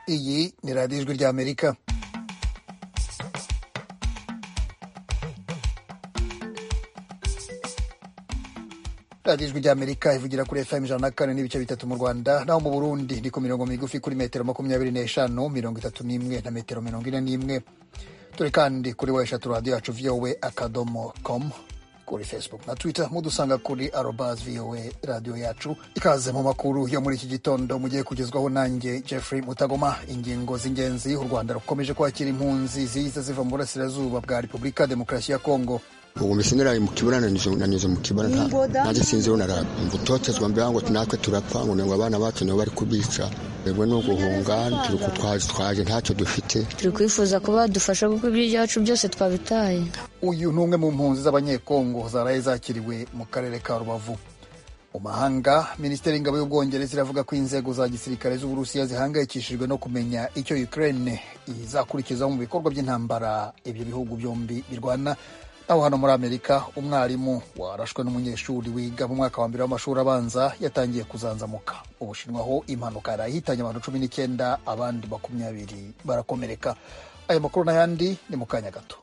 Iyi ni radiyo ijwi ry'Amerika. radiyo ijwi ry'Amerika ivugira kuri FM 104.3 mu Rwanda, naho mu Burundi ni ku mirongo migufi kuri metero 25, 31 na metero 41. Turi kandi kuri website radio yacu voa.com, kuri Facebook na Twitter mudusanga kuri @voa radio yacu. Ikaze mu makuru yo muri iki gitondo mugiye kugezwaho nanjye Jeffrey Mutagoma. Ingingo z'ingenzi: u Rwanda rukomeje kwakira impunzi ziza ziva mu burasirazuba bwa Repubulika Demokarasi ya Kongo. Ubu misinera mu kibana nanyuze mu kibana naje sinziho narabutotezwa mbere ngo tunakwe turapfa ngo abana bacu nabo bari kubica. Bego no guhunga turi kutwaje ntacyo dufite. Turi kwifuza kuba dufasha kuko ibyacu byose twabitaye. Uyu ni umwe mu mpunzi z'abanyekongo zaraye zakiriwe mu karere ka Rubavu. Mu mahanga, Minisiteri y'Ingabo y'Ubwongereza iravuga ko inzego za gisirikare z'Uburusiya zihangayikishijwe no kumenya icyo Ukraine izakurikiza mu bikorwa by'intambara ibyo bihugu byombi birwana. Aho hano muri Amerika, umwarimu warashwe n'umunyeshuri wiga mu mwaka wa mbere w'amashuri abanza yatangiye kuzanzamuka. Ubushinwa ho impanuka yarahitanye abantu 19, abandi 20 barakomereka. Aya makuru n'ayandi ni mu kanya gato.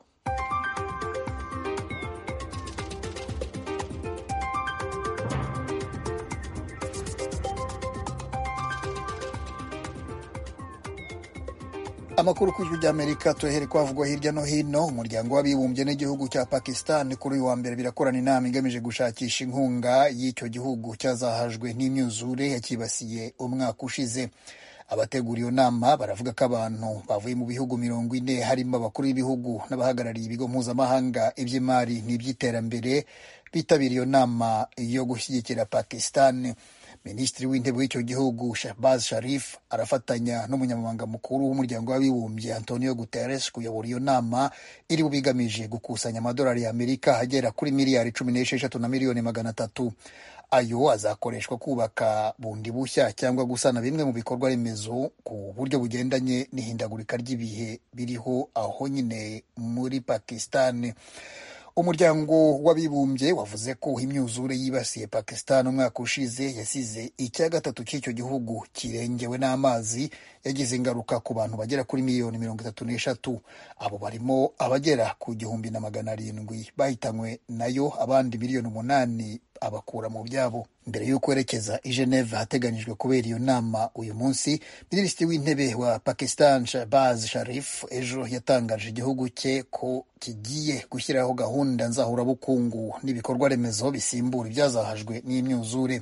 Amakuru ku ijwi ry'Amerika tuhere kwavugwa hirya no hino. Umuryango w'abibumbye n'igihugu cya Pakistan kuri uyu wa mbere birakorana inama igamije gushakisha inkunga y'icyo gihugu cyazahajwe n'imyuzure yakibasiye umwaka ushize. Abategura iyo nama baravuga ko abantu bavuye mu bihugu 40 harimo abakuru b'ibihugu n'abahagarariye ibigo mpuzamahanga iby'imari n'iby'iterambere bitabiriye iyo nama yo gushyigikira Pakistan. Minisitiri w'intebe w'icyo gihugu Shehbaz Sharif arafatanya n'umunyamabanga mukuru w'umuryango w'abibumbye Antonio Guterres kuyobora iyo nama iri bubigamije gukusanya amadolari y'Amerika agera kuri miliyari 16 na miliyoni 300. Ayo azakoreshwa kubaka bundi bushya cyangwa gusana bimwe mu bikorwa remezo ku buryo bugendanye n'ihindagurika ry'ibihe biriho aho nyine muri Pakistan. Umuryango w'abibumbye wavuze ko imyuzure yibasiye Pakistan umwaka ushize yasize 1/3 cy'icyo gihugu kirengewe n'amazi, yagize ingaruka ku bantu bagera kuri miliyoni 33. Abo barimo abagera ku 1,700 bahitanywe nayo, abandi miliyoni 8 abakura mu byabo. Mbere yo kwerekeza i Geneva hateganyijwe kubera iyo nama uyu munsi, Minisitiri w'intebe wa Pakistan Shehbaz Sharif ejo yatangaje igihugu cye ko kigiye gushyiraho gahunda nzahurabukungu n'ibikorwa remezo bisimbura ibyazahajwe n'imyuzure.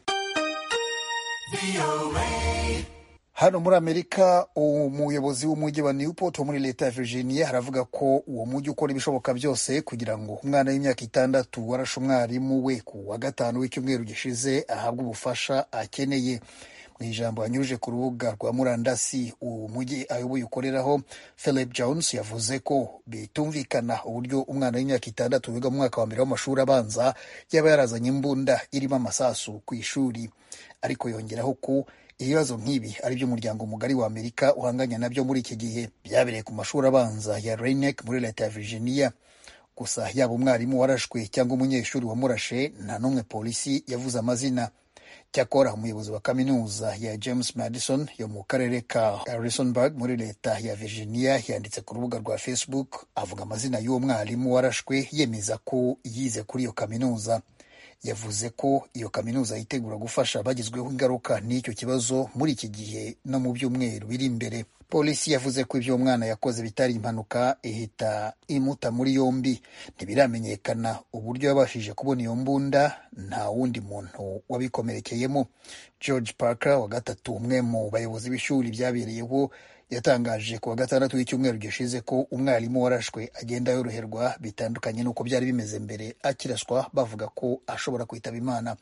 Hano muri Amerika, umuyobozi w'umujyi wa Newport wo muri leta ya Virginia aravuga ko uwo mujyi ukora ibishoboka byose kugira ngo umwana w'imyaka 6 warashe umwarimu we ku wa gatanu w'icyumweru gishize ahabwe ubufasha akeneye. Mu ijambo yanyujije ku rubuga rwa murandasi uwo mujyi ayoboye ukoreraho, Philip Jones yavuze ko bitumvikana uburyo umwana w'imyaka 6 wiga mu mwaka wa mbere w'amashuri abanza yaba yarazanye imbunda irimo amasasu ku ishuri. Ariko yongeraho ko ibibazo nk'ibi ari byo umuryango mugari wa Amerika uhanganya nabyo muri iki gihe. Byabereye ku mashuri abanza ya Rhinebeck muri leta ya Virginia. Gusa yaba umwarimu warashwe cyangwa umunyeshuri wamurashe, nta n'umwe polisi yavuze amazina. Cyakora umuyobozi wa kaminuza ya James Madison yo mu karere ka Harrisonburg muri leta ya Virginia yanditse ku rubuga rwa Facebook avuga amazina y'uwo mwarimu warashwe, yemeza ko yize kuri iyo kaminuza. Yavuze ko iyo kaminuza yitegura gufasha abagizweho ingaruka n'icyo kibazo muri iki gihe no mu byumweru biri imbere. Polisi yavuze ko ibyo umwana yakoze bitari impanuka, ihita imuta muri yombi. Ntibiramenyekana uburyo yabashije kubona iyo mbunda, nta wundi muntu wabikomerekeyemo. George Parker wa gatatu, umwe mu bayobozi b'ishuri byabereyeho, yatangaje ku wa gatandatu w'icyumweru gishize ko umwarimu warashwe agenda yoroherwa, bitandukanye n'uko byari bimeze mbere akiraswa, bavuga ko ashobora kwitaba Imana.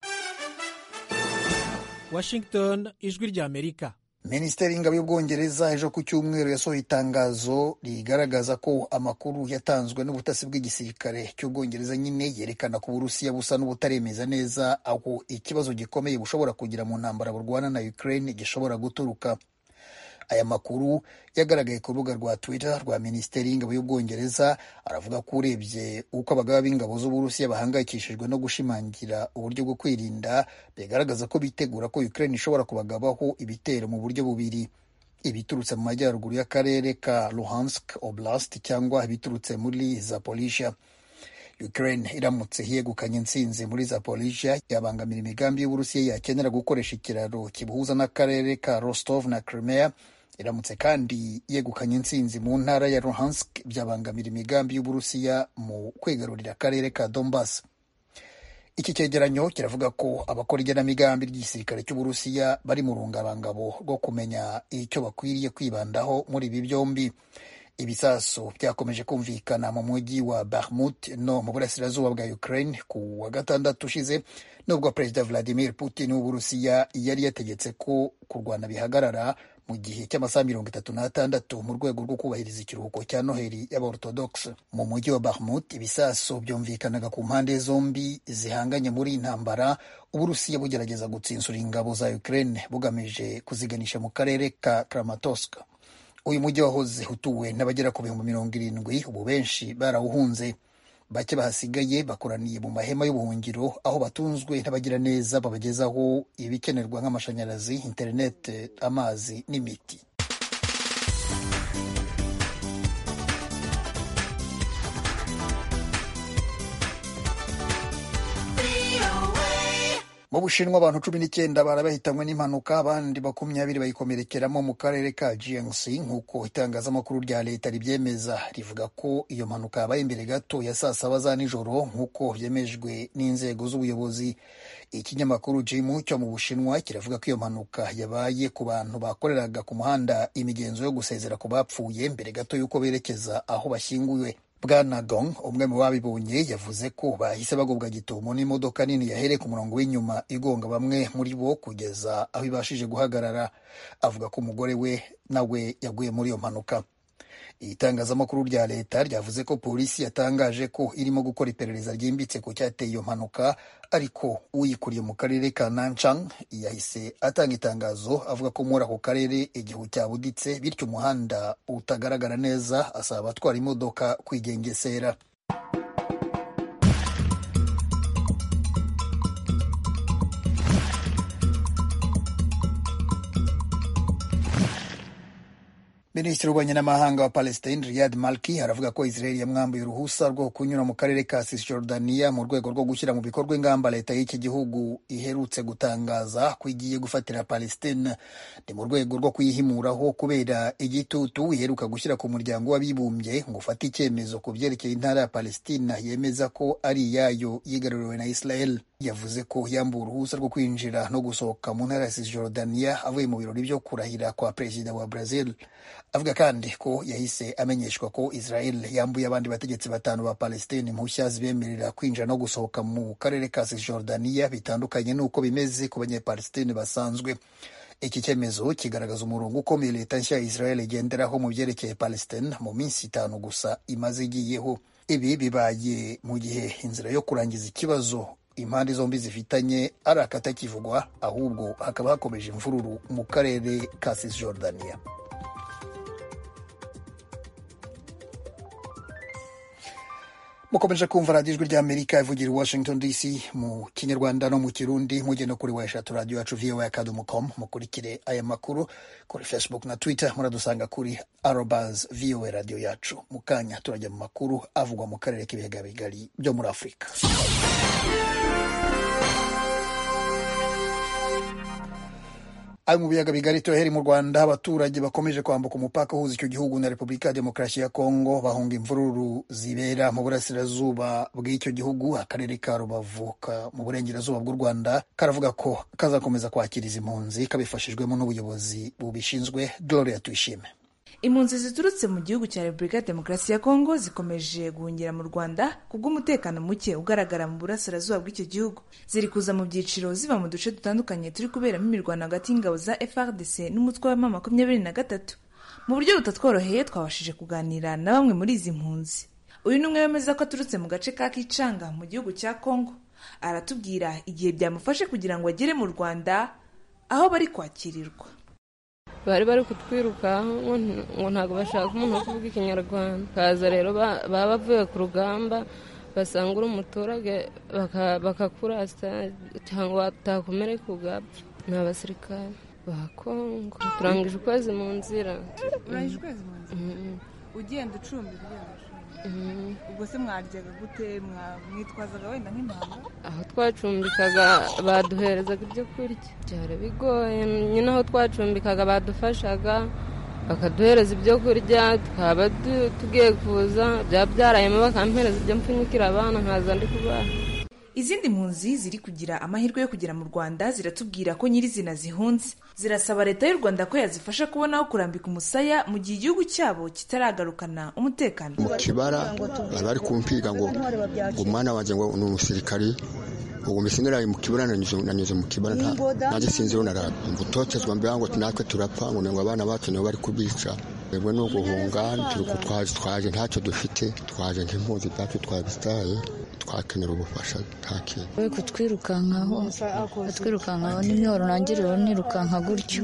Washington, ijwi ry'Amerika. Minisiteri y'Ingabo y'Ubwongereza ejo ku cyumweru yasohoye itangazo rigaragaza ko amakuru yatanzwe n'ubutasi bw'igisirikare cy'Ubwongereza nyine yerekana ko Uburusiya busa n'ubutaremeza neza aho ikibazo gikomeye bushobora kugira mu ntambara burwana na Ukraine gishobora guturuka. Aya makuru yagaragaye ku rubuga rwa Twitter rwa Minisiteri y'Ingabo y'Ubwongereza. Aravuga ko urebye uko abagaba b'ingabo z'Uburusiya bahangayikishijwe no gushimangira uburyo bwo kwirinda, bigaragaza ko bitegura ko Ukraine ishobora kubagabaho ibitero mu buryo bubiri. ibiturutse mu majyaruguru y'akarere ka Luhansk Oblast cyangwa ibiturutse muri Zaporizhia. Ukraine iramutse yegukanye intsinzi muri Zaporizhia yabangamira imigambi y'Uburusiya yakenera gukoresha ikiraro kibuhuza n'akarere ka Rostov na Crimea. Iramutse kandi yegukanye intsinzi mu ntara ya Luhansk byabangamira imigambi y'Uburusiya mu kwigarurira akarere ka Donbass. Iki cyegeranyo kiravuga ko abakora igenamigambi ry'igisirikare cy'Uburusiya bari mu rungabangabo rwo kumenya icyo bakwiriye kwibandaho muri ibi byombi. Ibisasu byakomeje kumvikana mu mujyi wa Bakhmut no mu burasirazuba bwa Ukraine ku wa gatandatu ushize, nubwo Perezida Vladimir Putin w'Uburusiya yari yategetse ko kurwana bihagarara mu gihe cy'amasaha 36 mu rwego rwo kubahiriza ikiruhuko cya Noheli y'Aborthodox. Mu mujyi wa Bakhmut ibisasu byumvikanaga ku mpande zombi zihanganye muri intambara, Uburusiya bugerageza gutsinsura ingabo za Ukraine bugamije kuziganisha mu karere ka Kramatorsk. Uyu mujyi wahoze utuwe n'abagera ku 70,000, ubu benshi barawuhunze. Bake bahasigaye bakoraniye mu mahema y'ubuhungiro aho batunzwe n'abagira neza babagezaho ibikenerwa nk'amashanyarazi, internet, amazi n'imiti. Mu Bushinwa abantu 19 barabahitanywe n'impanuka, abandi 20 bayikomerekeramo mu karere ka Jiangxi nk'uko itangazamakuru rya leta ribyemeza. Rivuga ko iyo mpanuka yabaye imbere gato ya saa 7 za nijoro nk'uko byemejwe n'inzego z'ubuyobozi. Ikinyamakuru Jimu cyo mu Bushinwa kiravuga ko iyo mpanuka yabaye ku bantu bakoreraga ku muhanda imigenzo yo gusezera ku bapfuye mbere gato y'uko berekeza aho bashyinguwe. Bwana Gong, umwe mu babibonye, yavuze ko bahise bagubwa gitumo n'imodoka nini yahereye ku murongo w'inyuma igonga bamwe muri bo kugeza aho ibashije guhagarara. Avuga ko umugore we nawe yaguye muri iyo mpanuka. Itangazamakuru rya leta ryavuze ko polisi yatangaje ko irimo gukora iperereza ryimbitse ku cyateye iyo mpanuka, ariko uyikuriye mu karere ka Nanchang yahise atanga itangazo avuga ko muri ako karere igihu cyabuditse bityo umuhanda utagaragara neza, asaba abatwara imodoka kwigengesera. Minisitiri w'ububanyi n'amahanga wa Palestine Riyad Malki aravuga ko Israel yamwambuye uruhusa rwo kunyura mu karere ka Cisjordania mu rwego rwo gushyira mu bikorwa ingamba leta y'iki gihugu iherutse gutangaza ko igiye gufatira Palestine. Ni mu rwego rwo kuyihimuraho kubera igitutu iheruka gushyira ku muryango w'abibumbye ngo ufate icyemezo ku byerekeye intara ya Palestina yemeza ko ari iyayo yigaruriwe na Israel. Yavuze ko yambuwe uruhusa rwo kwinjira no gusohoka mu ntara ya Cisjordania avuye mu birori byo kurahira kwa perezida wa Brazil. Avuga kandi ko yahise amenyeshwa ko Israel yambuye abandi bategetsi 5 ba Palestine impushya zibemerera kwinjira no gusohoka mu karere ka Cisjordania, bitandukanye n'uko bimeze ku banyepalestine basanzwe. Iki cyemezo kigaragaza umurongo ukomeye leta nshya ya Israel igenderaho mu byerekeye Palestine mu minsi 5 gusa imaze igiyeho. Ibi bibaye mu gihe inzira yo kurangiza ikibazo impande zombi zifitanye ari akatakivugwa, ahubwo hakaba hakomeje imvururu mu karere ka Cisjordania. Mukomeje kumva radiyo ijwi ry'Amerika ivugira i Washington DC mu Kinyarwanda no mu Kirundi. Mujye no kuri weshatu radio yacu voa.com. Mukurikire aya makuru kuri Facebook na Twitter, muradusanga kuri @voa radio yacu. Mukanya turajya mu makuru avugwa mu karere k'ibiyaga bigari byo muri Afurika. Ari mu biyaga bigari turaheri mu Rwanda, abaturage bakomeje kwambuka umupaka uhuza icyo gihugu na Repubulika ya Demokarasi ya Kongo bahunga imvururu zibera mu burasirazuba bw'icyo gihugu. Akarere ka Rubavu mu burengerazuba bw'u Rwanda karavuga ko kazakomeza kwakiriza impunzi kabifashijwemo n'ubuyobozi bubishinzwe. Gloria Tuyishime. Impunzi ziturutse mu gihugu cya Repubulika ya Demokarasi ya Kongo zikomeje guhungira mu Rwanda kubw'umutekano muke ugaragara mu burasirazuba bw'icyo gihugu. Ziri kuza mu byiciro ziva mu duce dutandukanye turi kuberamo imirwano hagati y'ingabo za FARDC n'umutwe wa M23. Mu buryo butatworoheye twabashije kuganira na bamwe muri izi mpunzi. Uyu ni umwe wemeza ko aturutse mu gace ka Kicanga mu gihugu cya Kongo. Aratubwira igihe byamufashe kugira ngo agere mu Rwanda aho bari kwakirirwa. Bari kutwiruka ngo ntago bashaka umuntu wo kuvuga Ikinyarwanda. Kaza rero baba bavuye ku rugamba basanga uri umuturage bakakurasa cyangwa watakomereka ugapfa. Ni abasirikare rwa Kongo turangije ukwezi mu nzira. Urangije ukwezi mu nzira ugenda ucumbira ubwo se mwaryaga gute? Mwitwazaga wenda nk'impanga? Aho twacumbikaga baduherezaga ibyo kurya, byari bigoye nyine. Aho twacumbikaga badufashaga bakaduhereza ibyo kurya, twaba tugiye kuza byarayemo bakampereza ibyo mpfunyikira abana nkaza ndi kubaha. Izindi mpunzi ziri kugira amahirwe yo kugera mu Rwanda ziratubwira ko nyirizina zihunze. Zirasaba leta y'u Rwanda ko yazifasha kubona aho kurambika umusaya mu gihe igihugu cyabo kitaragarukana umutekano. Mu Kibara bari kumpiga ngo umwana wanjye ngo ni umusirikari, ubwo misinera mu Kibara nanyuze mu Kibara ntaje sinziro naraba mbutotezwa mbere ngo natwe turapfa ngo abana bacu nabo bari kubica. Ebwe no guhunga turuko twaje ntacyo dufite, twaje nk'impunzi zacu twabitaye, twakenera ubufasha take. We kutwirukankaho n'imyoro nangiriro nirukanka gutyo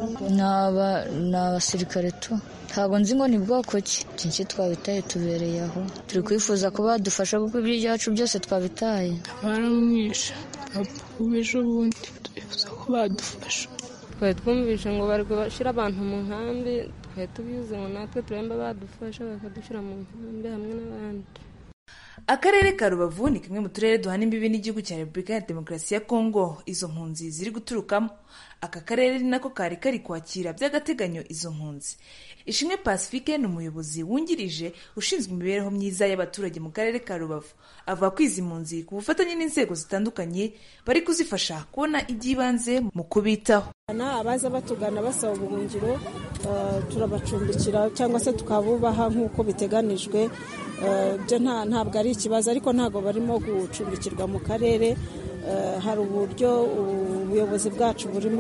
n'abasirikare tu. Ntabwo nzi ngo ni bwoko ki cyinshi twabitaye tubereye aho. Turi kwifuza ko badufasha kuko ibyacu byose twabitaye. Baramwisha apubeje ubundi twifuza ko badufasha. Twari twumvishe ngo bari bashyira abantu mu nkambi, twari tubizi ngo natwe turemba badufasha bakadushyira mu nkambi hamwe n'abandi. Akarere ka Rubavu ni kamwe mu turere duhana imbibi n'igihugu cya Repubulika ya Demokarasi ya Kongo izo mpunzi ziri guturukamo. Aka karere ni nako kari kwakira by'agateganyo izo mpunzi. Ishimwe Pacifique ni umuyobozi wungirije ushinzwe imibereho myiza y'abaturage mu karere ka Rubavu. Avuga ko izi mpunzi ku bufatanye n'inzego zitandukanye bari kuzifasha kubona iby'ibanze mu kubitaho. Abaza batugana basaba ubuhungiro turabacumbikira cyangwa se tukabubaha nk'uko biteganijwe. Byo ntabwo ari ikibazo, ariko ntabwo barimo gucumbikirwa mu karere. Hari uburyo ubuyobozi bwacu burimo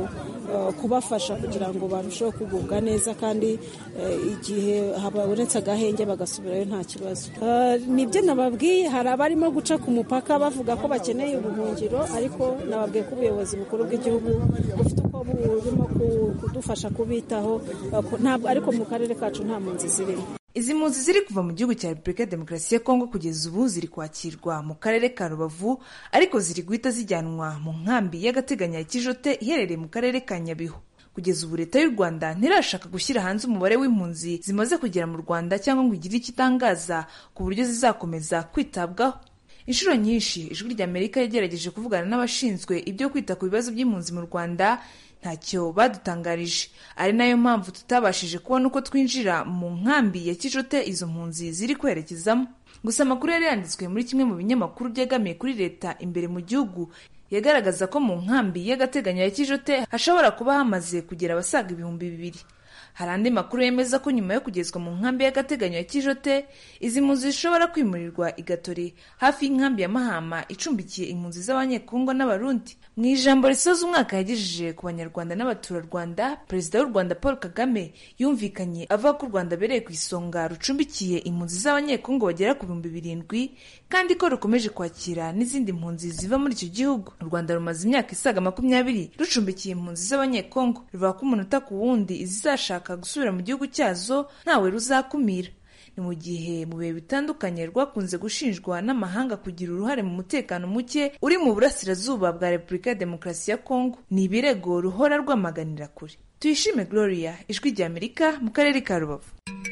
kubafasha kugira ngo barusheho kugubwa neza, kandi igihe habonetse agahenge bagasubirayo nta kibazo. Nibyo nababwiye, hari abarimo guca ku mupaka bavuga ko bakeneye ubuhungiro, ariko nababwiye ko ubuyobozi bukuru bw'igihugu bufite uko burimo kudufasha kubitaho, ariko mu karere kacu nta mpunzi zirimo. Izi mpunzi ziri kuva mu gihugu cya Repubulika ya Demokarasi ya Kongo kugeza ubu ziri kwakirwa mu karere ka Rubavu, ariko ziri guhita zijyanwa mu nkambi y'agateganyo ya Kijote iherereye mu karere ka Nyabihu. Kugeza ubu leta y'u Rwanda ntirashaka gushyira hanze umubare w'impunzi zimaze kugera mu Rwanda cyangwa ngo igire icyo itangaza ku buryo zizakomeza kwitabwaho. Inshuro nyinshi Ijwi ry'Amerika yagerageje kuvugana n'abashinzwe ibyo kwita ku bibazo by'impunzi mu Rwanda, ntacyo badutangarije. Ari nayo mpamvu tutabashije kubona uko twinjira mu nkambi ya Kijote izo mpunzi ziri kwerekezamo. Gusa amakuru yari yanditswe muri kimwe mu binyamakuru byegamiye kuri leta imbere mu gihugu yagaragaza ko mu nkambi y'agateganyo ya Kijote hashobora kuba hamaze kugera abasaga 2,000. Hari andi makuru yemeza ko nyuma yo kugezwa mu nkambi y'agateganyo ya Kijote, izi mpunzi zishobora kwimurirwa i Gatore hafi y'inkambi ya Mahama icumbikiye impunzi z'Abanyekongo n'Abarundi. Mu ijambo risoza umwaka yagejeje ku Banyarwanda n'Abaturarwanda, Perezida w'u Rwanda Paul Kagame yumvikanye avuga ko u Rwanda bereye ku isonga rucumbikiye impunzi z'Abanyekongo bagera ku 7,000, kandi ko rukomeje kwakira n'izindi mpunzi ziva muri icyo gihugu. U Rwanda rumaze imyaka isaga 20 rucumbikiye impunzi z'Abanyekongo, ruvuga ko umunota ku wundi izashaka gusubira mu gihugu cyazo ntawe ruzakumira. Ni mu gihe mu bihe bitandukanye rwakunze gushinjwa n'amahanga kugira uruhare mu mutekano muke uri mu burasirazuba bwa Repubulika ya Demokarasi ya Kongo. Ni ibirego ruhora rwamaganira kure. Tuyishime Gloria, Ijwi ry'Amerika mu karere ka Rubavu.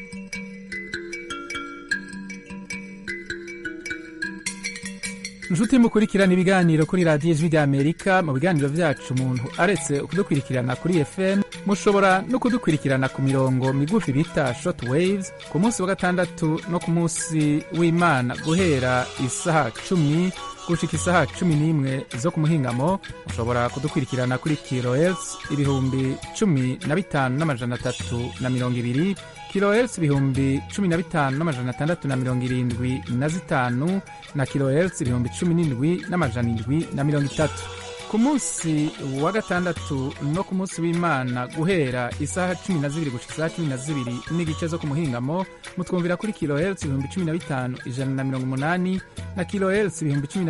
Nshuti mukurikirana ibiganiro kuri radiyo Ijwi ry'Amerika. Mu biganiro byacu umuntu aretse kudukurikirana kuri FM, mushobora no kudukurikirana ku mirongo migufi bita short waves ku munsi wa gatandatu no ku munsi w'Imana guhera isaha 10 gushika isaha 11 zo ku muhingamo. Mushobora kudukurikirana kuri kilohertz 15,320 kilohertz 15,675 na kilohertz 17,730. Ku munsi wa gatandatu no ku munsi w'Imana guhera isaha 12 gushika isaha 12 n'igice zo ku muhingamo, mutwumvira kuri kilohertz 15,180 na kilohertz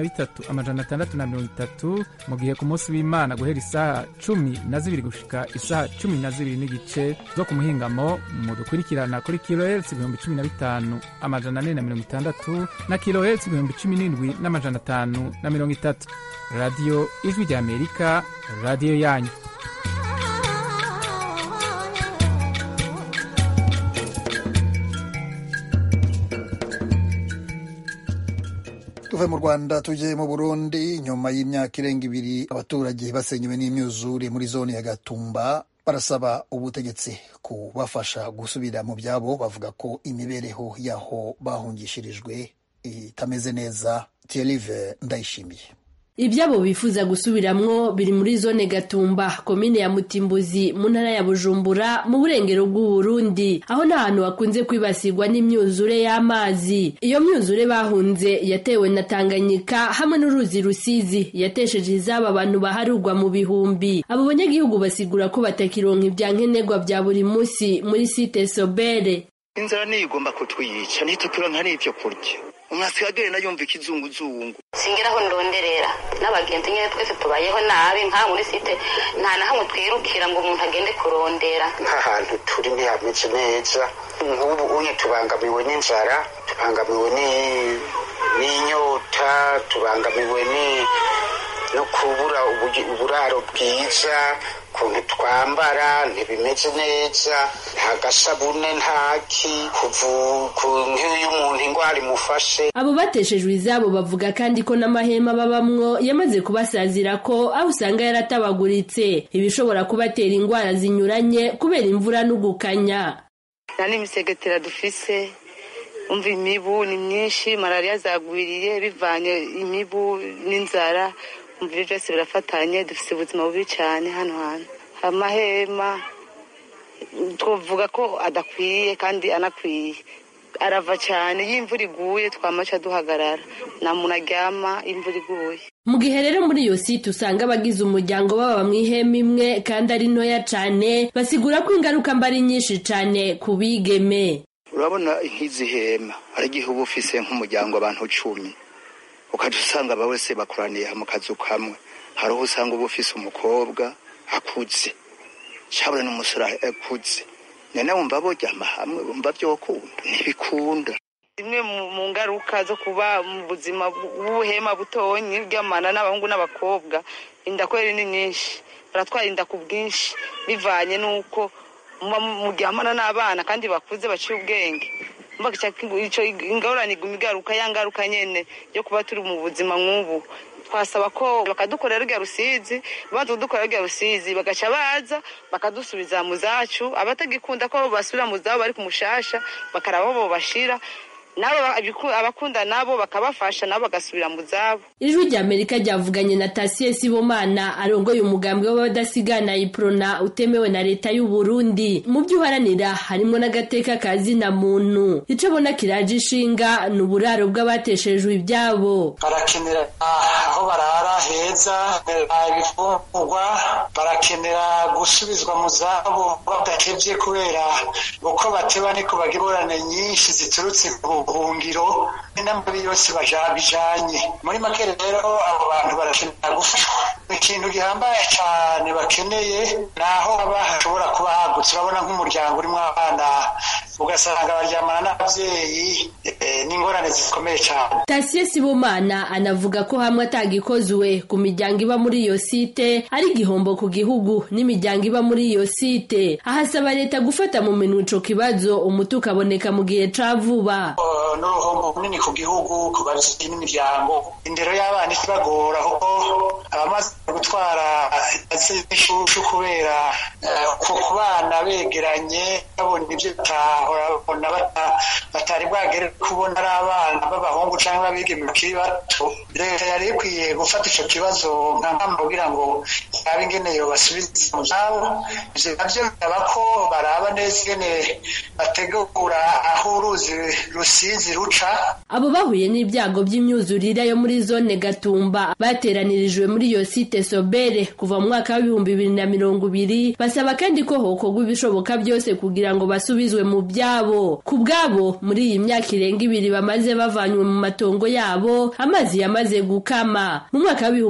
13,630. Mu gihe ku munsi w'Imana guhera isaha 12 gushika isaha 12 n'igice zo ku muhingamo, mudukurikirana kuri kilohertz 15,460 na kilohertz 17,530. Radio Ijwi ry'Amerika, radio yanyu. tuve mu Rwanda tujye mu Burundi. Nyuma y'imyaka irenga 2 abaturage basenyewe n'imyuzure muri zone ya Gatumba barasaba ubutegetsi kubafasha gusubira mu byabo. Bavuga ko imibereho yaho bahungishirijwe itameze neza. Thierry Ndayishimiye. Ibyabo bifuza gusubiramwo biri muri zone Gatumba, komine ya Mutimbuzi, mu ntara ya Bujumbura, mu burengero bw'u Burundi, aho n'ahantu hakunze kwibasirwa n'imyuzure y'amazi. Iyo myuzure bahunze yatewe na Tanganyika hamwe n'uruzi Rusizi, yatesheje izaba abantu baharugwa mu bihumbi. Abo banyagihugu basigura ko batakironka ibyankenerwa bya buri munsi muri site Sobere. Inzara ni igomba kutwiyica, ntitukironka n'ivyo kurya. Umwasi wagere yumva ikizunguzungu. Singiraho ndonderera n'abagenzi nyene twese tubayeho nabi nka muri site nta na hamwe twirukira ngo umuntu agende kurondera. Ahantu turi ntihameze neza. Nk'ubu unye tubangamiwe n'inzara, tubangamiwe n'inyota, tubangamiwe no kubura uburaro bwiza, kuntu twambara ntibimeze neza, nta gasabune ntaki, nk'iyo umuntu ingwara imufashe. Abo bateshejwe izabo bavuga kandi ko n'amahema babamwo yamaze kubasazira ko aho usanga yaratabaguritse, ibishobora kubatera ingwara zinyuranye kubera imvura n'ugukanya. Nani imisegetera dufise, umva imibu ni myinshi, malaria zagwiriye bivanye imibu n'inzara. Umvire byose birafatanye, dufise ubuzima bubi cyane hano hantu. Amahema twovuga ko adakwiye kandi anakwiye, arava cyane. Y'imvura iguye twamaca duhagarara, nta muntu aryama imvura iguye. Mu gihe rero muri iyo site usanga abagize umuryango baba mu ihema imwe kandi ari ntoya cyane, basigura ko ingaruka mbari nyinshi cyane ku bigeme. Urabona nk'izi hema ari igihe uba ufise nk'umuryango abantu 10, ukaje usanga bawese bakuraniye mu kazu kamwe. Hariho usanga uba ufise umukobwa akuze, cyabura n'umusore akuze, nene wumva boryama hamwe, wumva byokunda ntibikunda. Imwe mu ngaruka zo kuba mu buzima bw'ubuhema butonyi bw'amana n'abahungu n'abakobwa, indakweri ni nyinshi, baratwara inda ku bwinshi bivanye nuko muryamana n'abana kandi bakuze baciye ubwenge. Ico ingorane igaruka yangaruka nyene yo kuba turi mu buzima nk'ubu. Twasaba ko bakadukorera rya Rusizi, badukorera rya Rusizi bagaca baza bakadusubiza mu zacu. Abatagikunda ko basubira mu zabo bari kumushasha bakarabo bo bashira nabo abakunda nabo bakabafasha nabo bagasubira mu zabo. Ijwi rya Amerika ryavuganye na Tasie Sibomana arongoye umugambwe w'abadasigana iprona utemewe na leta y'u Burundi. Mu byuharanira harimo n'agateka kazina muntu. Ico bona kiraje ishinga n'uburaro bw'abateshejwe ibyabo. Barakenera aho barara heza, ibifungurwa, barakenera gusubizwa mu zabo badakevye kubera uko bateba niko bagirorane nyinshi ziturutse buhungiro n'amabi yose bijanye. Muri make rero abo bantu barakenera gufashwa. Ikintu gihambaye cyane bakeneye naho hashobora kuba hagutse. Urabona nk'umuryango urimo abana ugasanga baryamana n'abavyeyi n'ingorane zikomeye cyane. Tasie Sibomana anavuga ko hamwe atagikozwe ku miryango iba muri iyo site ari igihombo ku gihugu n'imiryango iba muri iyo site. Ahasaba leta gufata mu minwe ico kibazo umuti ukaboneka mu gihe ca vuba. N'uruhombo runini ku gihugu, ku bavyeyi n'imiryango. Indero y'abana ikibagora kuko abamaze gutwara ishushu kubera ku bana begeranye babona ibyo batahora batari bwagere kubona ari abana b'abahungu cyangwa abigeme bakiri bato. Leta yari ikwiye gufata ico kibazo nk'ampamvu kugira ngo yabe ingene yobasubiza mu zabo. Ivyo navyo bisaba ko baraba neza ingene bategura aho uruzi Rusizi ruca. Abo bahuye n'ibyago by'imyuzurire yo muri zone Gatumba bateranirijwe muri iyo site Sobere kuva mu mwaka wa 2020 basaba kandi ko hokorwa ibishoboka byose kugira ngo basubizwe mu byabo. Ku bwabo muri iyi myaka irenga 2 bamaze bavanywe mu matongo yabo, amazi yamaze gukama. Mu mwaka wa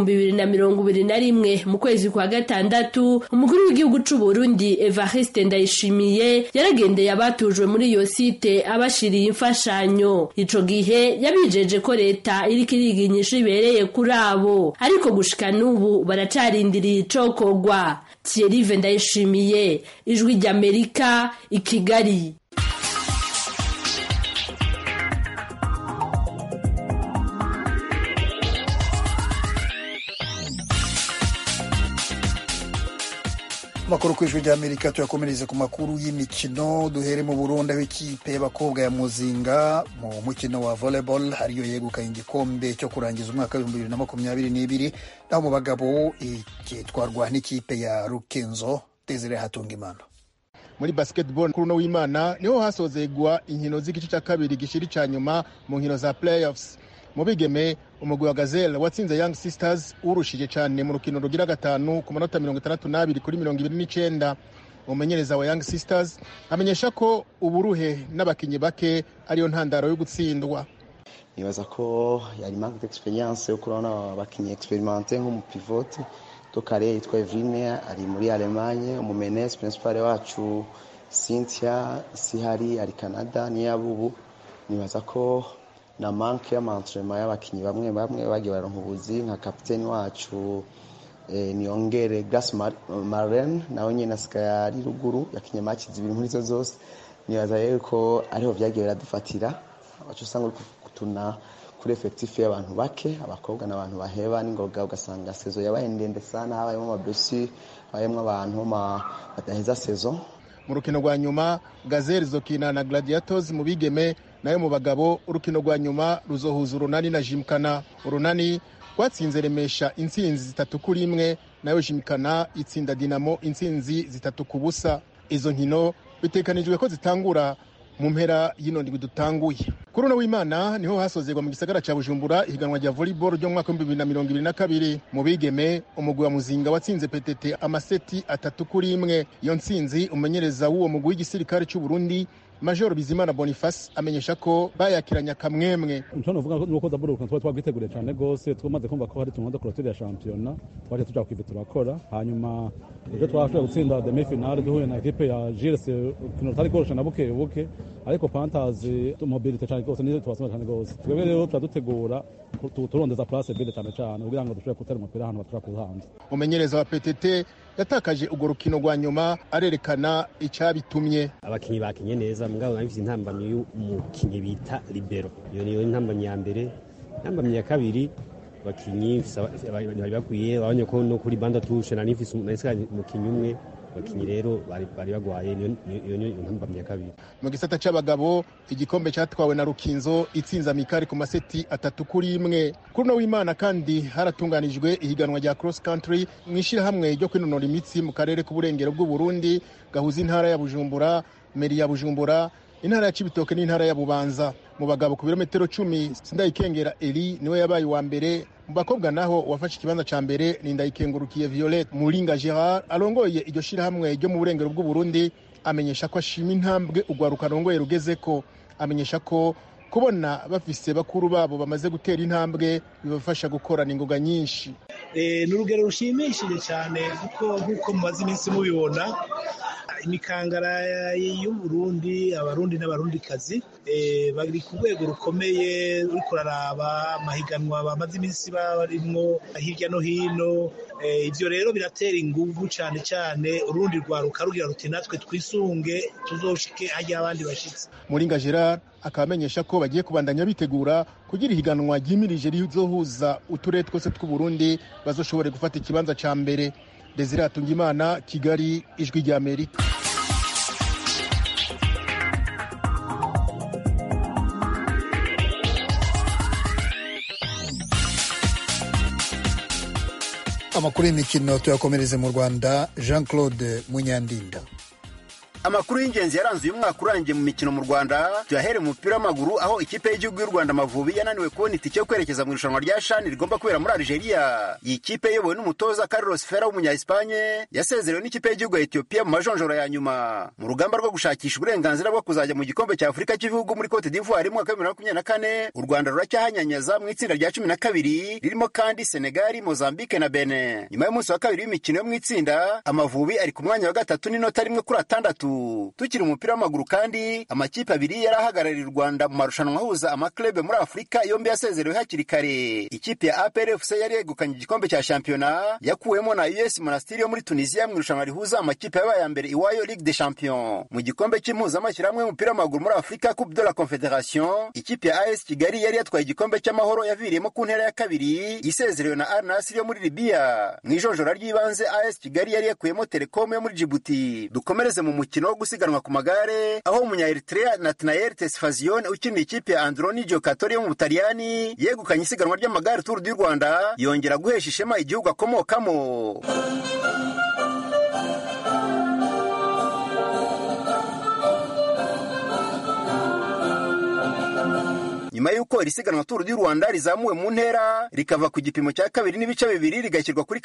2021 mu kwezi kwa gatandatu umukuru w'igihugu c'u Burundi Evariste Ndayishimiye yaragendeye abatujwe muri iyo site abashiriye imfashanyo. Ico gihe yabijeje ko leta iriko iriginyisha ibereye kuri abo, ariko gushika n'ubu baracarindiriye icokorwa. Thierry Ndayishimiye, Ijwi ry'Amerika, i Kigali. Amakuru ku ijwi ry'Amerika tuyakomereze ku makuru y'imikino. Duhere mu Burundi, aho ikipe y'abakobwa ya Muzinga mu mukino wa volleyball ariyo yegukanye igikombe cyo kurangiza umwaka wa 2022, naho mu bagabo ikitwarwa n'ikipe ya Rukenzo Desire Hatungimana. Muri basketball kuri no w'Imana niho hasozegwa inkino z'igice cya kabiri gishiri ca nyuma mu nkino za playoffs. Mu bigeme umugwi wa Gazelle watsinze Young Sisters urushije cyane mu rukino rugira gatanu ku manota 62 kuri 29. Umumenyereza wa Young Sisters amenyesha ko uburuhe n'abakinyi bake ariyo ntandaro yo gutsindwa. Nibaza ko yari manque d'experience yo kurona abakinyi experimenté nk'umupivote Tokare yitwa Evine ari muri Allemagne, umumenes principal wacu Cynthia Sihari ari Canada niyabubu. Nibaza ko na manque y'amantrema y'abakinyi bamwe bagiye baronka ubuzi nka capitaine wacu Niyongere Grace Maren nawe nyine asikaya ari ruguru yakinye match zibiri muri zo zose. Nibaza rero ko ariho byagiye biradufatira abacu usanga kutuna kuri effectif y'abantu bake, abakobwa n'abantu baheba n'ingoga, ugasanga saison yabaye ndende sana, habayemo amablessure, habayemo abantu badaheza saison. Mu rukino rwa nyuma Gazelle zokina na Gladiators mu bigeme, nayo mu bagabo urukino rwa nyuma ruzohuza Urunani na Jimkana. Urunani rwatsinze Remesha intsinzi 3-1, nayo Jimkana itsinda Dinamo intsinzi 3-0. Izo nkino bitekanijwe ko zitangura mu mpera y'ino ndwi dutanguye. Kuri no w'Imana niho hasozegwa mu gisagara ca Bujumbura ihiganwa rya volleyball ryo mu mwaka wa 2022. Mu bigeme umugwi wa Muzinga watsinze PTT amaseti 3-1. Iyo ntsinzi umenyereza w'uwo mugwi w'igisirikare cy'u Burundi Major Bizimana Boniface amenyesha ko bayakiranya kamwemwe. Ntono vuga nuko daburo kan twagiteguriye cyane gose, twamaze kumva ko hari tumanda clôture ya championnat, twaje tuja kwive turakora. Hanyuma ejo twashoboye gutsinda demi finale duhuye na equipe ya GRC kino tari gorosha na buke ariko Panthers mobilité cyane gose nizo twasoma cyane gose. Twebwe rero turadutegura turondeza place bide cyane kugira ngo dushobore gutera umupira hano batura kuhanze. Umenyereza wa PTT yatakaje urwo rukino rwa nyuma arerekana icyabitumye. Abakinyi bakinye neza mugabo bafite intambamyi y'umukinyi bita libero. Iyo niyo intambamyi ya mbere. Intambamyi ya kabiri bakinyi bari bakwiye babonye ko no kuri banda touche na nifise umukinyi umwe, bakinyi rero bari bagwaye. Iyo niyo intambamyi ya kabiri. Mu gisata c'abagabo igikombe cyatwawe na Rukinzo itsinza Mikari ku maseti 3-1. Kuri no w'Imana kandi haratunganijwe ihiganwa rya cross country mwishira hamwe ryo kwinonora imitsi mu karere k'uburengero bw'u Burundi gahuza intara ya Bujumbura, meri ya Bujumbura, intara ya Cibitoke n'intara ya Bubanza. Mu bagabo ku birometero 10 Sindayikengera Eli niwe yabaye wa mbere. Mu bakobwa naho wafashe ikibanza ca mbere ni Ndayikengurukiye Violette. Muringa Gerard arongoye iryo shira hamwe ryo mu burengero bw'u Burundi amenyesha ko ashima intambwe ugwaruka rongoye rugezeko. Amenyesha ko kubona bafise bakuru babo bamaze gutera intambwe bibafasha gukorana ingoga nyinshi. N'urugero rushimishije cyane kuko nkuko mumaze iminsi mubibona imikangara y'u Burundi, abarundi n'abarundikazi bari ku rwego rukomeye. Uri kuraraba amahiganwa bamaze iminsi barimwo hirya no hino. Ivyo rero biratera inguvu cyane cyane urundi rwaruka rugira ruti natwe twisunge tuzoshike ajya abandi bashitse. Muringa Gerard akamenyesha ko bagiye kubandanya bitegura kugira ihiganwa ryimirije rizohuza uturere twose tw'u Burundi bazoshobore gufata ikibanza ca mbere. Desire Hatungimana, Kigali, Ijwi rya Amerika. Amakuru y'imikino tuyakomereze mu Rwanda. Jean-Claude Munyandinda. Amakuru y'ingenzi yaranze uyu mwaka urangiye mu mikino mu Rwanda tuyahere mu mupira w'amaguru, aho ikipe y'igihugu y'u Rwanda Amavubi yananiwe kubona itike yo kwerekeza mu irushanwa rya CHAN rigomba kubera muri Algeria. Iyi kipe iyobowe n'umutoza Carlos Ferra w'umunya-Espagne yasezerewe n'ikipe y'igihugu ya Ethiopia mu majonjora ya nyuma mu rugamba rwo gushakisha uburenganzira bwo kuzajya mu gikombe cya Afurika cy'ibihugu muri Cote d'Ivoire mu mwaka wa 2024. U Rwanda ruracyahanyanyaza mu itsinda rya 12 ririmo kandi Senegal, Mozambique na Benin. Nyuma y'umunsi wa kabiri w'imikino yo mu itsinda, Amavubi ari ku mwanya wa gatatu n'inota rimwe kuri atandatu. w'amaguru. Tukiri umupira w'amaguru kandi amakipe abiri yari ahagarariye u Rwanda mu marushanwa ahuza amaklebe muri Afurika yombi yasezerewe hakiri kare. Ikipe ya APR FC yari yegukanye igikombe cya shampiyona yakuwemo na US Monastir yo muri Tunisia mu irushanwa rihuza amakipe yabaye mbere iwayo Ligue des Champions. Mu gikombe cy'impuzamashyirahamwe y'umupira w'amaguru muri Afurika Coupe de la Confédération, ikipe ya AS Kigali yari yatwaye igikombe cy'amahoro yaviriyemo ku ntera ya kabiri isezerewe na Al Nassr yo muri Libya. Mu ijonjora ry'ibanze AS Kigali yari yakuyemo Telecom yo muri Djibouti. Dukomereze mu mukino wo gusiganwa ku magare aho umunya Eritrea Nathanael Tesfazion ukinira ikipe ya Androni Giocatori yo mu Butaliyani yegukanye isiganwa ry'amagare Tour du Rwanda yongera guhesha ishema igihugu akomokamo. Nyuma y'uko irisiganwa Tour du Rwanda rizamuwe mu ntera rikava ku gipimo cya 2.2 rigashyirwa kuri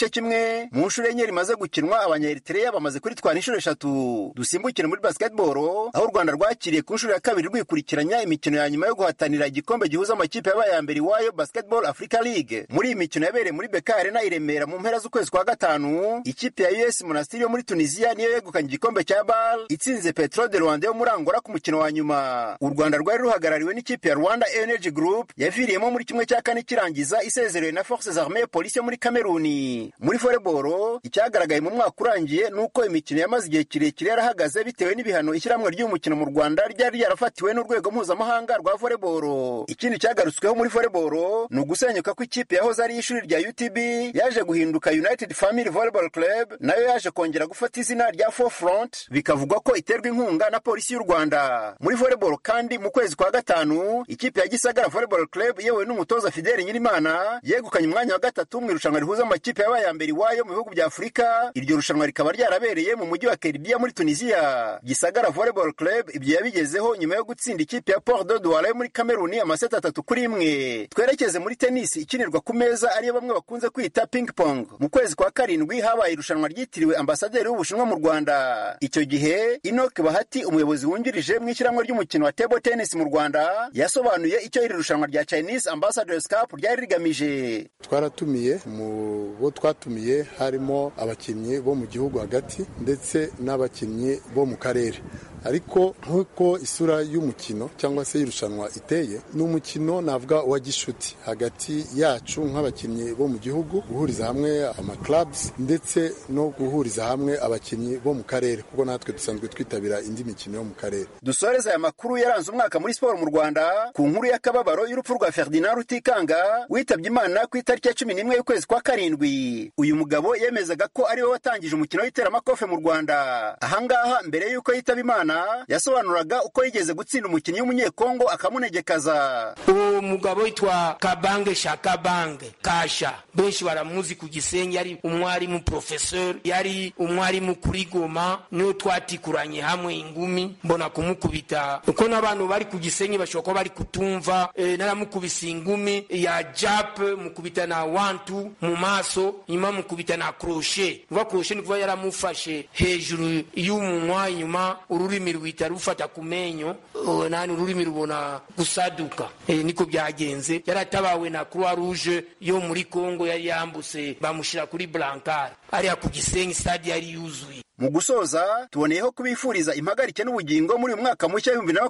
2.1 mu nshuro enye rimaze gukinwa, abanya-Eritrea bamaze kuritwara inshuro 3. Dusimbukire muri basketball aho u Rwanda rwakiriye ku nshuro ya 2 rwikurikiranya imikino ya nyuma yo guhatanira igikombe gihuza amakipe yabaye mbere iwayo Basketball Africa League. Muri iyi mikino yabereye muri BK Arena i Remera mu mpera z'ukwezi kwa gatanu, ikipe ya US Monastir yo muri Tunisia niyo yegukanye igikombe cya BAL itsinze Petro de Rwanda yo muri Angola ku mukino wa nyuma. U Rwanda rwari ruhagarariwe n'ikipe ya Rwanda Energy Group yaviriyemo muri kimwe cya kane kirangiza isezerewe na Forces Armées Police muri Kameruni. Muri volleyball icyagaragaye mu mwaka urangiye nuko imikino yamaze igihe kirekire yarahagaze bitewe n'ibihano ishyirahamwe ry'umukino mu Rwanda ryari yarafatiwe n'urwego mpuzamahanga rwa volleyball. Ikindi cyagarutsweho muri volleyball ni ugusenyuka kw'ikipe yahoze ari ishuri rya UTB yaje guhinduka United Family Volleyball Club, nayo yaje kongera gufata izina rya Forefront, bikavugwa ko iterwa inkunga na polisi y'u Rwanda. Muri volleyball kandi mu kwezi kwa gatanu ikipe ya Gisagara Volleyball Club yewe n'umutoza Fidel Nyirimana yegukanye umwanya wa gatatu mu irushanwa rihuza amakipe yabaye mbere iwayo mu bihugu bya Afurika. Iryo rushanwa rikaba ryarabereye mu mujyi wa Kerbia muri Tunisia. Gisagara Volleyball Club ibyo yabigezeho nyuma yo gutsinda ikipe ya Port de Douala muri Kameruni amaseti 3-1. Twerekeze muri tennis ikinirwa ku meza ariyo bamwe bakunze kwita ping pong. Mu kwezi kwa karindwi habaye irushanwa ryitiriwe ambasaderi w'Ubushinwa mu Rwanda. Icyo gihe Enoch Bahati umuyobozi wungirije mu ishyirahamwe ry'umukino wa table tennis mu Rwanda yasobanuye icyo iri rushanwa rya Chinese Ambassadors Cup ryari rigamije. Twaratumiye mu bo twatumiye harimo abakinnyi bo mu gihugu hagati ndetse n'abakinnyi bo mu karere. Ariko nkuko isura y'umukino cyangwa se y'irushanwa iteye, n'umukino navuga wa gishuti hagati yacu nk'abakinnyi bo mu gihugu, guhuriza hamwe ama clubs ndetse no guhuriza hamwe abakinnyi bo mu karere, kuko natwe dusanzwe twitabira indi mikino yo mu karere. Dusoreza aya makuru yaranze umwaka muri sport mu Rwanda ku nkuru y'akababaro y'urupfu rwa Ferdinand Rutikanga witabye Imana ku itariki ya 11 y'ukwezi kwa karindwi. Uyu mugabo yemezaga ko ari we watangije umukino w'iteramakofe mu Rwanda. Ahangaha mbere y'uko yitaba Imana yasobanuraga uko yigeze gutsinda umukinnyi w'umunyekongo akamunegekaza. Uwo mugabo witwa Kabange Shakabange Kasha, benshi baramuzi ku Gisenyi, yari umwarimu professeur, yari umwarimu kuri Goma, niyo twatikuranye hamwe ingumi mbona kumukubita. Uko n'abantu bari ku Gisenyi bashobora bari kutumva, naramukubise ingumi ya jab mukubita na 1-2 mu maso, nyuma mukubita na crochet. Vuba crochet nikuva yaramufashe hejuru y'umunwa, nyuma ururimi rwita rufata kumenyo, nani ururimi rubona gusaduka. Niko byagenze. Yaratabawe na Croix Rouge yo muri Kongo, yari yambuse bamushira kuri Blancard ari ku Gisenyi, stade yari yuzuye. Mu gusoza tuboneyeho kubifuriza impagarike n'ubugingo muri uyu mwaka mushya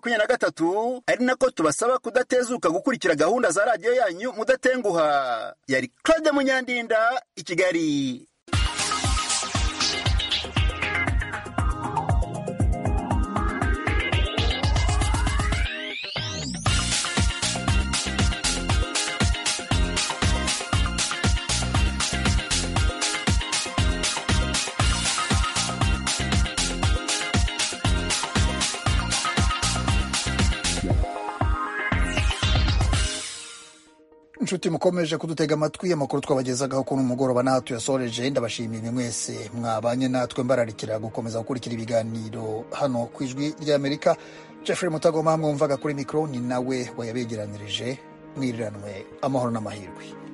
2023, ari nako tubasaba kudatezuka gukurikira gahunda za radio yanyu mudatenguha. Yari Claude Munyandinda i Kigali. Inshuti mukomeje kudutega amatwi, amakuru twabagezagaho ko n'umugoroba naho tuyasoreje. Ndabashimiye mwese mwabanye natwe, mbararikira gukomeza gukurikira ibiganiro hano ku Ijwi ry'Amerika. Jeffrey Mutagoma mwumvaga kuri mikro, ni nawe wayabegeranirije. Mwiriranwe amahoro n'amahirwe.